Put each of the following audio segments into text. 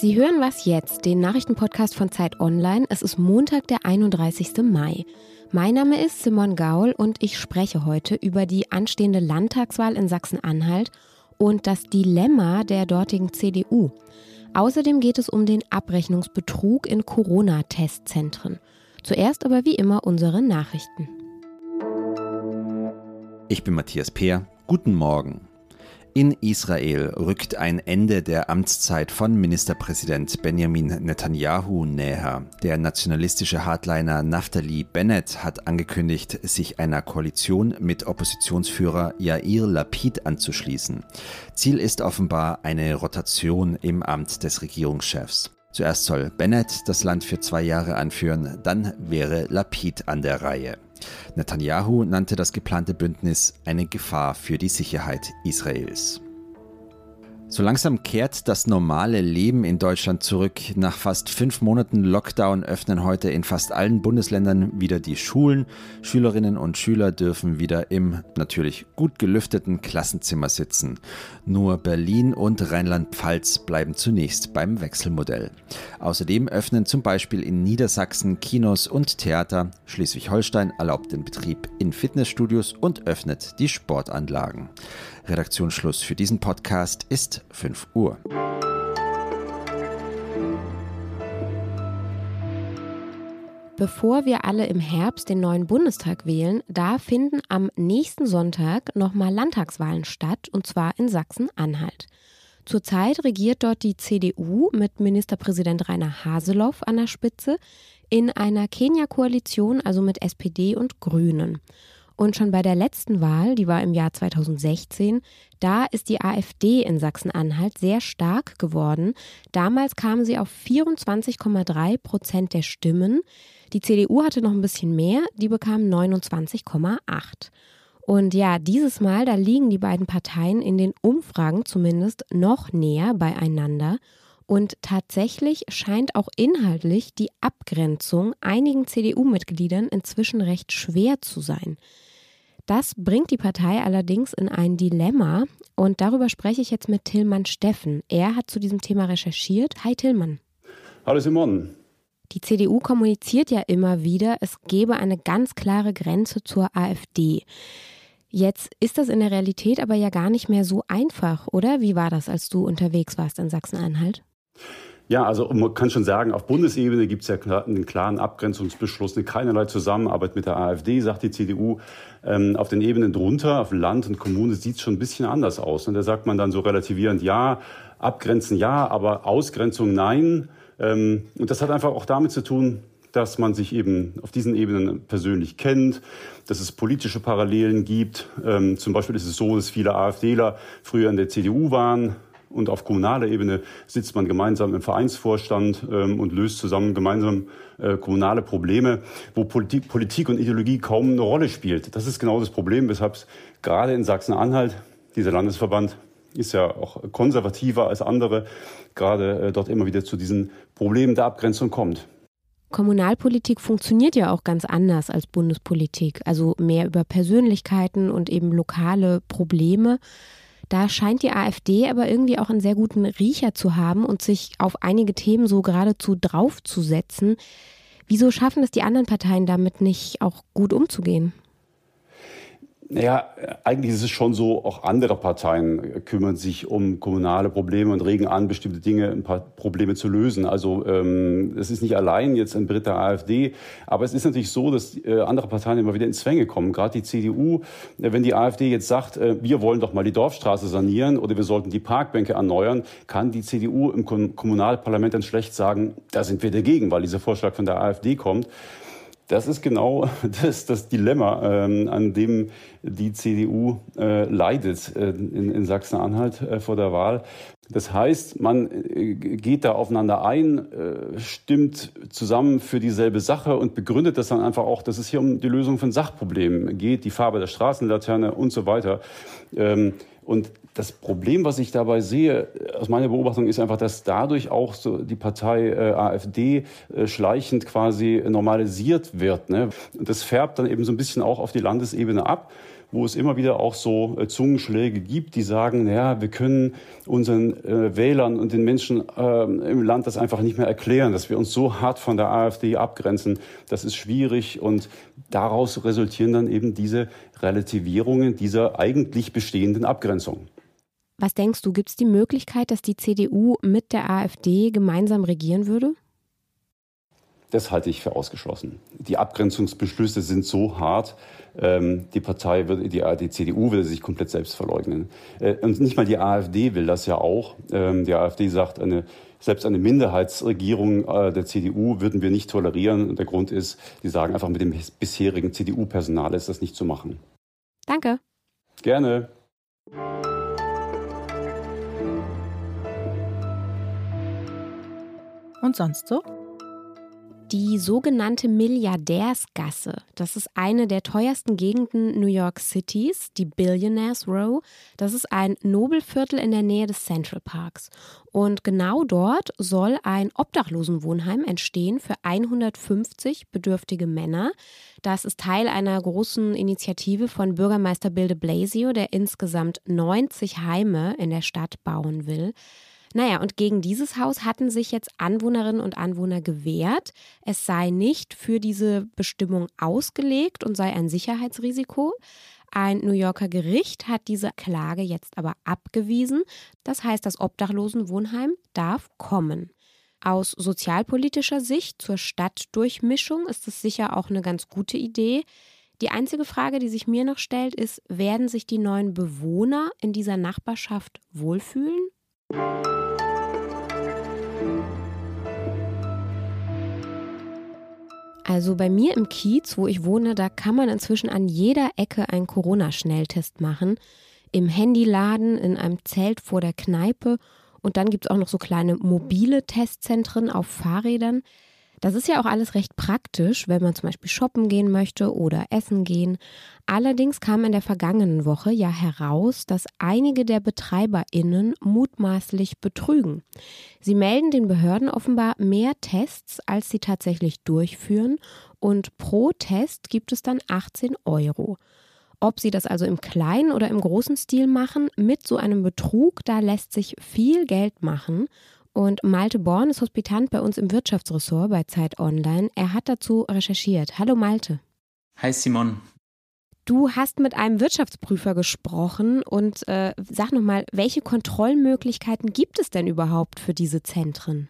Sie hören Was jetzt, den Nachrichtenpodcast von Zeit Online. Es ist Montag, der 31. Mai. Mein Name ist Simone Gaul und ich spreche heute über die anstehende Landtagswahl in Sachsen-Anhalt und das Dilemma der dortigen CDU. Außerdem geht es um den Abrechnungsbetrug in Corona-Testzentren. Zuerst aber wie immer unsere Nachrichten. Ich bin Matthias Peer. Guten Morgen. In Israel rückt ein Ende der Amtszeit von Ministerpräsident Benjamin Netanyahu näher. Der nationalistische Hardliner Naftali Bennett hat angekündigt, sich einer Koalition mit Oppositionsführer Yair Lapid anzuschließen. Ziel ist offenbar eine Rotation im Amt des Regierungschefs. Zuerst soll Bennett das Land für 2 Jahre anführen, dann wäre Lapid an der Reihe. Netanyahu nannte das geplante Bündnis eine Gefahr für die Sicherheit Israels. So langsam kehrt das normale Leben in Deutschland zurück. Nach fast 5 Monaten Lockdown öffnen heute in fast allen Bundesländern wieder die Schulen. Schülerinnen und Schüler dürfen wieder im natürlich gut gelüfteten Klassenzimmer sitzen. Nur Berlin und Rheinland-Pfalz bleiben zunächst beim Wechselmodell. Außerdem öffnen zum Beispiel in Niedersachsen Kinos und Theater. Schleswig-Holstein erlaubt den Betrieb in Fitnessstudios und öffnet die Sportanlagen. Redaktionsschluss für diesen Podcast ist 5 Uhr. Bevor wir alle im Herbst den neuen Bundestag wählen, da finden am nächsten Sonntag nochmal Landtagswahlen statt, und zwar in Sachsen-Anhalt. Zurzeit regiert dort die CDU mit Ministerpräsident Rainer Haseloff an der Spitze in einer Kenia-Koalition, also mit SPD und Grünen. Und schon bei der letzten Wahl, die war im Jahr 2016, da ist die AfD in Sachsen-Anhalt sehr stark geworden. Damals kamen sie auf 24,3% der Stimmen. Die CDU hatte noch ein bisschen mehr, die bekam 29,8%. Und ja, dieses Mal, da liegen die beiden Parteien in den Umfragen zumindest noch näher beieinander. Und tatsächlich scheint auch inhaltlich die Abgrenzung einigen CDU-Mitgliedern inzwischen recht schwer zu sein. Das bringt die Partei allerdings in ein Dilemma, und darüber spreche ich jetzt mit Tillmann Steffen. Er hat zu diesem Thema recherchiert. Hi Tillmann. Hallo Simon. Die CDU kommuniziert ja immer wieder, es gebe eine ganz klare Grenze zur AfD. Jetzt ist das in der Realität aber ja gar nicht mehr so einfach, oder? Wie war das, als du unterwegs warst in Sachsen-Anhalt? Ja, also man kann schon sagen, auf Bundesebene gibt es ja einen klaren Abgrenzungsbeschluss, eine keinerlei Zusammenarbeit mit der AfD, sagt die CDU. Auf den Ebenen drunter, auf Land und Kommune, sieht es schon ein bisschen anders aus. Und da sagt man dann so relativierend, ja, abgrenzen ja, aber Ausgrenzung nein. Und das hat einfach auch damit zu tun, dass man sich eben auf diesen Ebenen persönlich kennt, dass es politische Parallelen gibt. Zum Beispiel ist es so, dass viele AfDler früher in der CDU waren. Und auf kommunaler Ebene sitzt man gemeinsam im Vereinsvorstand und löst zusammen gemeinsam kommunale Probleme, wo Politik und Ideologie kaum eine Rolle spielt. Das ist genau das Problem, weshalb es gerade in Sachsen-Anhalt, dieser Landesverband ist ja auch konservativer als andere, gerade dort immer wieder zu diesen Problemen der Abgrenzung kommt. Kommunalpolitik funktioniert ja auch ganz anders als Bundespolitik, also mehr über Persönlichkeiten und eben lokale Probleme. Da scheint die AfD aber irgendwie auch einen sehr guten Riecher zu haben und sich auf einige Themen so geradezu draufzusetzen. Wieso schaffen es die anderen Parteien damit nicht auch gut umzugehen? Naja, eigentlich ist es schon so, auch andere Parteien kümmern sich um kommunale Probleme und regen an, bestimmte Dinge, ein paar Probleme zu lösen. Also es ist nicht allein jetzt ein Beritt der AfD, aber es ist natürlich so, dass andere Parteien immer wieder in Zwänge kommen. Gerade die CDU, wenn die AfD jetzt sagt, wir wollen doch mal die Dorfstraße sanieren oder wir sollten die Parkbänke erneuern, kann die CDU im Kommunalparlament dann schlecht sagen, da sind wir dagegen, weil dieser Vorschlag von der AfD kommt. Das ist genau das Dilemma, an dem die CDU leidet in Sachsen-Anhalt vor der Wahl. Das heißt, man geht da aufeinander ein, stimmt zusammen für dieselbe Sache und begründet das dann einfach auch, dass es hier um die Lösung von Sachproblemen geht, die Farbe der Straßenlaterne und so weiter. Und das Problem, was ich dabei sehe, aus meiner Beobachtung, ist einfach, dass dadurch auch so die Partei AfD schleichend quasi normalisiert wird, ne? Und das färbt dann eben so ein bisschen auch auf die Landesebene ab. wo es immer wieder auch so Zungenschläge gibt, die sagen, naja, wir können unseren Wählern und den Menschen im Land das einfach nicht mehr erklären, dass wir uns so hart von der AfD abgrenzen. Das ist schwierig und daraus resultieren dann eben diese Relativierungen dieser eigentlich bestehenden Abgrenzung. Was denkst du, gibt es die Möglichkeit, dass die CDU mit der AfD gemeinsam regieren würde? Das halte ich für ausgeschlossen. Die Abgrenzungsbeschlüsse sind so hart, die CDU will sich komplett selbst verleugnen. Und nicht mal die AfD will das ja auch. Die AfD sagt, selbst eine Minderheitsregierung der CDU würden wir nicht tolerieren. Und der Grund ist, die sagen einfach, mit dem bisherigen CDU-Personal ist das nicht zu machen. Danke. Gerne. Und sonst so? Die sogenannte Milliardärsgasse, das ist eine der teuersten Gegenden New York Citys, die Billionaires Row. Das ist ein Nobelviertel in der Nähe des Central Parks. Und genau dort soll ein Obdachlosenwohnheim entstehen für 150 bedürftige Männer. Das ist Teil einer großen Initiative von Bürgermeister Bill de Blasio, der insgesamt 90 Heime in der Stadt bauen will. Naja, und gegen dieses Haus hatten sich jetzt Anwohnerinnen und Anwohner gewehrt. Es sei nicht für diese Bestimmung ausgelegt und sei ein Sicherheitsrisiko. Ein New Yorker Gericht hat diese Klage jetzt aber abgewiesen. Das heißt, das Obdachlosenwohnheim darf kommen. Aus sozialpolitischer Sicht zur Stadtdurchmischung ist es sicher auch eine ganz gute Idee. Die einzige Frage, die sich mir noch stellt, ist, werden sich die neuen Bewohner in dieser Nachbarschaft wohlfühlen? Also bei mir im Kiez, wo ich wohne, da kann man inzwischen an jeder Ecke einen Corona-Schnelltest machen. Im Handyladen, in einem Zelt vor der Kneipe und dann gibt es auch noch so kleine mobile Testzentren auf Fahrrädern. Das ist ja auch alles recht praktisch, wenn man zum Beispiel shoppen gehen möchte oder essen gehen. Allerdings kam in der vergangenen Woche ja heraus, dass einige der BetreiberInnen mutmaßlich betrügen. Sie melden den Behörden offenbar mehr Tests, als sie tatsächlich durchführen. Und pro Test gibt es dann 18 €. Ob sie das also im kleinen oder im großen Stil machen, mit so einem Betrug, da lässt sich viel Geld machen. Und Malte Born ist Hospitant bei uns im Wirtschaftsressort bei Zeit Online. Er hat dazu recherchiert. Hallo Malte. Hi Simon. Du hast mit einem Wirtschaftsprüfer gesprochen und sag nochmal, welche Kontrollmöglichkeiten gibt es denn überhaupt für diese Zentren?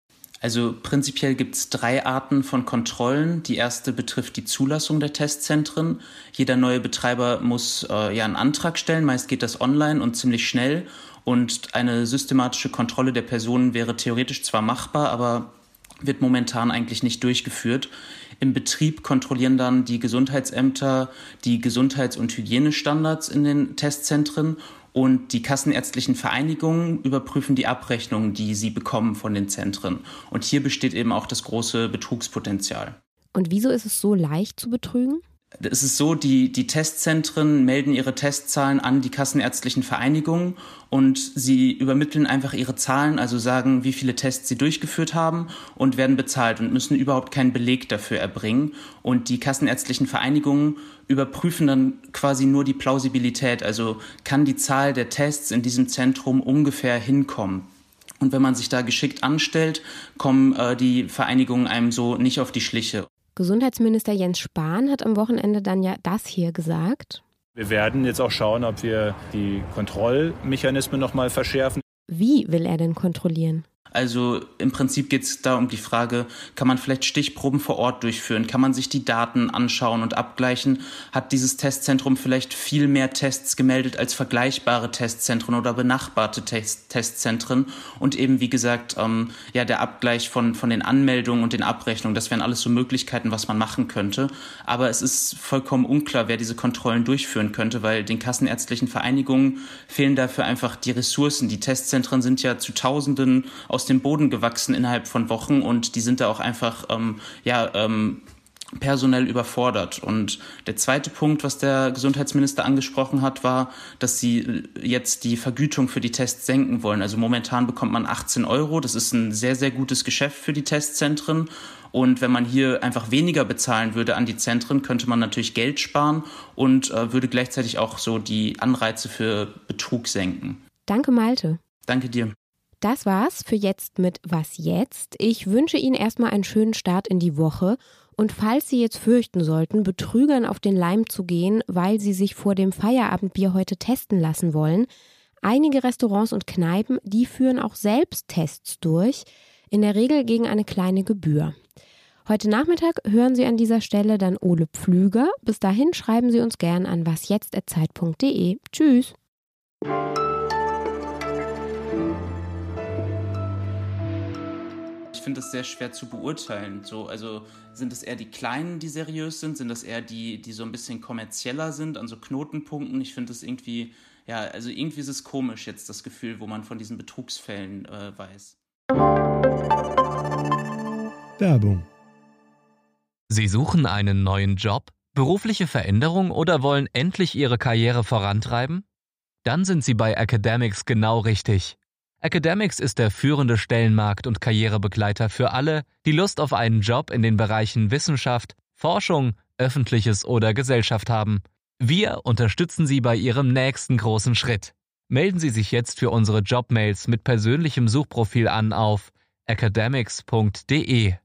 Also prinzipiell gibt es 3 Arten von Kontrollen. Die erste betrifft die Zulassung der Testzentren. Jeder neue Betreiber muss einen Antrag stellen. Meist geht das online und ziemlich schnell. Und eine systematische Kontrolle der Personen wäre theoretisch zwar machbar, aber wird momentan eigentlich nicht durchgeführt. Im Betrieb kontrollieren dann die Gesundheitsämter die Gesundheits- und Hygienestandards in den Testzentren und die kassenärztlichen Vereinigungen überprüfen die Abrechnungen, die sie bekommen von den Zentren. Und hier besteht eben auch das große Betrugspotenzial. Und wieso ist es so leicht zu betrügen? Es ist so, die Testzentren melden ihre Testzahlen an die kassenärztlichen Vereinigungen und sie übermitteln einfach ihre Zahlen, also sagen, wie viele Tests sie durchgeführt haben und werden bezahlt und müssen überhaupt keinen Beleg dafür erbringen. Und die kassenärztlichen Vereinigungen überprüfen dann quasi nur die Plausibilität, also kann die Zahl der Tests in diesem Zentrum ungefähr hinkommen. Und wenn man sich da geschickt anstellt, kommen die Vereinigungen einem so nicht auf die Schliche. Gesundheitsminister Jens Spahn hat am Wochenende dann ja das hier gesagt. Wir werden jetzt auch schauen, ob wir die Kontrollmechanismen noch mal verschärfen. Wie will er denn kontrollieren? Also im Prinzip geht es da um die Frage, kann man vielleicht Stichproben vor Ort durchführen? Kann man sich die Daten anschauen und abgleichen? Hat dieses Testzentrum vielleicht viel mehr Tests gemeldet als vergleichbare Testzentren oder benachbarte Testzentren? Und eben, wie gesagt, der Abgleich von den Anmeldungen und den Abrechnungen, das wären alles so Möglichkeiten, was man machen könnte. Aber es ist vollkommen unklar, wer diese Kontrollen durchführen könnte, weil den kassenärztlichen Vereinigungen fehlen dafür einfach die Ressourcen. Die Testzentren sind ja zu Tausenden aus dem Boden gewachsen innerhalb von Wochen und die sind da auch einfach personell überfordert. Und der zweite Punkt, was der Gesundheitsminister angesprochen hat, war, dass sie jetzt die Vergütung für die Tests senken wollen. Also momentan bekommt man 18 €. Das ist ein sehr, sehr gutes Geschäft für die Testzentren. Und wenn man hier einfach weniger bezahlen würde an die Zentren, könnte man natürlich Geld sparen und würde gleichzeitig auch so die Anreize für Betrug senken. Danke, Malte. Danke dir. Das war's für jetzt mit Was jetzt? Ich wünsche Ihnen erstmal einen schönen Start in die Woche. Und falls Sie jetzt fürchten sollten, Betrügern auf den Leim zu gehen, weil Sie sich vor dem Feierabendbier heute testen lassen wollen, einige Restaurants und Kneipen, die führen auch selbst Tests durch, in der Regel gegen eine kleine Gebühr. Heute Nachmittag hören Sie an dieser Stelle dann Ole Pflüger. Bis dahin schreiben Sie uns gern an wasjetzt@zeit.de. Tschüss! Ich finde es sehr schwer zu beurteilen. Also sind es eher die Kleinen, die seriös sind? Sind das eher die so ein bisschen kommerzieller sind, an so Knotenpunkten? Ich finde es irgendwie, irgendwie ist es komisch jetzt, das Gefühl, wo man von diesen Betrugsfällen weiß. Werbung. Sie suchen einen neuen Job, berufliche Veränderung oder wollen endlich Ihre Karriere vorantreiben? Dann sind Sie bei Academics genau richtig. Academics ist der führende Stellenmarkt- und Karrierebegleiter für alle, die Lust auf einen Job in den Bereichen Wissenschaft, Forschung, Öffentliches oder Gesellschaft haben. Wir unterstützen Sie bei Ihrem nächsten großen Schritt. Melden Sie sich jetzt für unsere Jobmails mit persönlichem Suchprofil an auf academics.de.